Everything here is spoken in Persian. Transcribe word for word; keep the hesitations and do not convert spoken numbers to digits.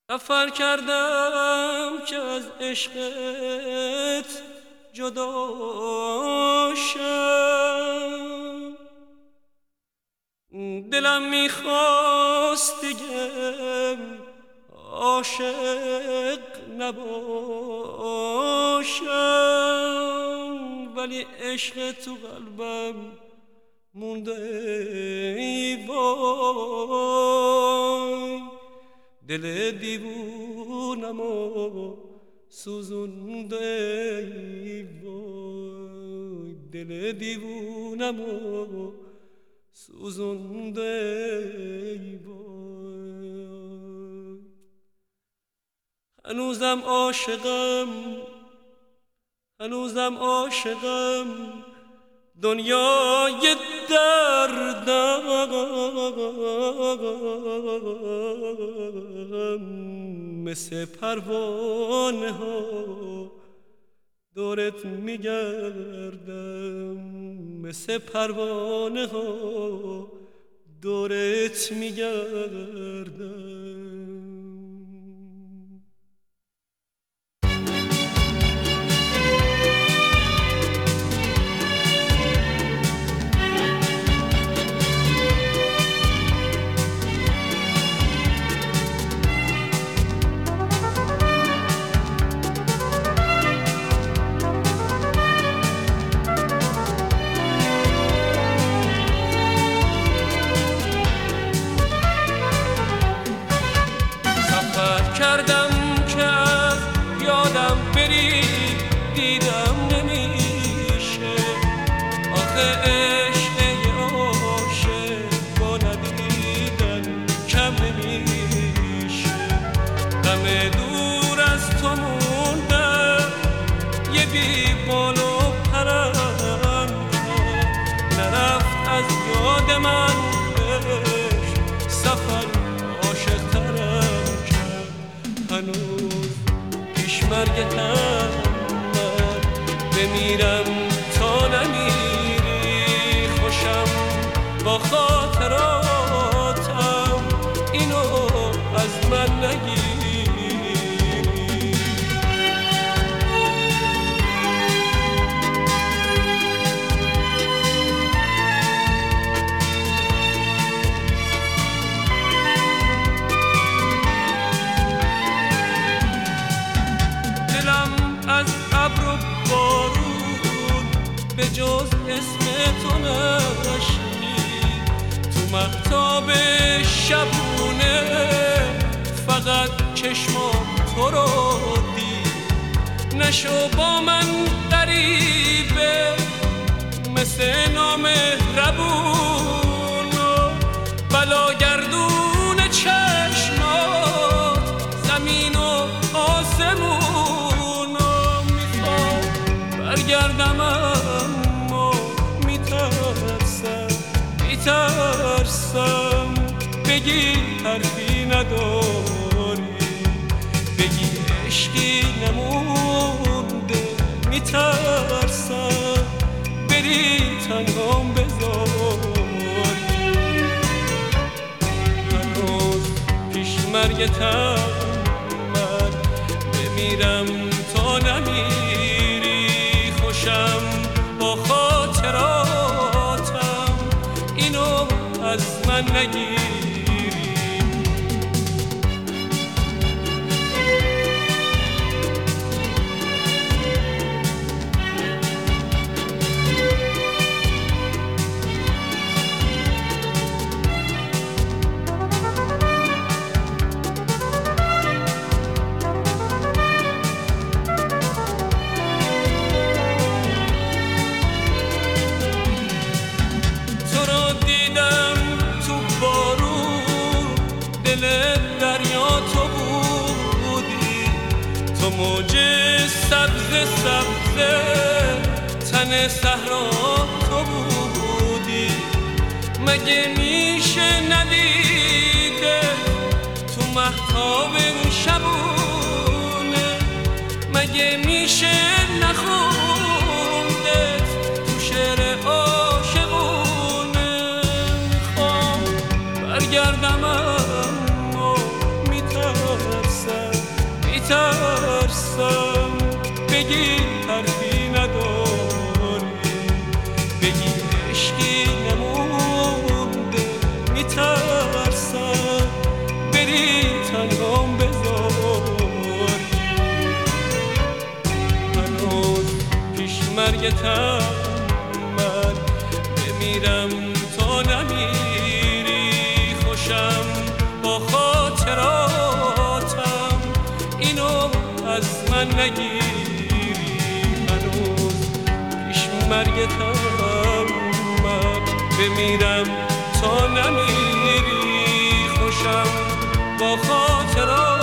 سفر کردم که از عشقت جدا شم، دلم میخواست دیگه عاشق نباشم، ولی عشق تو قلبم مونده ای وای، دل دیوونم و سوزونده ای وای، دل دیوونم و سوزونده ای وای. هنوزم عاشقم، هنوزم عاشقم، دنیای دردم، مثل پروانه ها دورت میگردم، مثل پروانه ها دورت میگردم. کردم که از یادم بری دیدم نمیشه، آخه عشق عاشق با ندیدن کم نمیشه. غم دور از تو موندم یه بی بال و پرم، نرفت از یاد من عشق سفر عاشق ترم. هنوز پیش مرگتم من بمیرم تا نمیری، خوشم با خاطراتم اینو از من نگیری. از ابر و بارون به جز اسم تو نشنید، تو مهتاب شبونه فقط چشمام تو رو دید. نشو با من غریبه مثل نامهربون و بلاگردون چشمات زمین و آسمون. برگردم اما میترسم میترسم، بگی حرفی نداری، بگی عشقی نمونده. میترسم بری تنهام بذاری، هنوز پیش مرگتم من بمیرم تا نمیری، خوشم با خاطراتم اینو از من نگیری. موج سبز سبز تن صحرا تو بودی، مگه میشه ندیده تو مهتاب شبونه، مگه میشه نخونده تو شعر عاشقونه. میخوام برگردم اما میترسم میترسم بگی حرفی نداری، بگی عشقی نمونده، میترسم بری تنهام بذاری. هنوز پیش مرگتم من بمیرم تا نمیری، خوشم با خاطراتم اینو از من نگیری. هنوز پیش مرگتم من بمیرم تا نمیری، خوشم با خاطراتم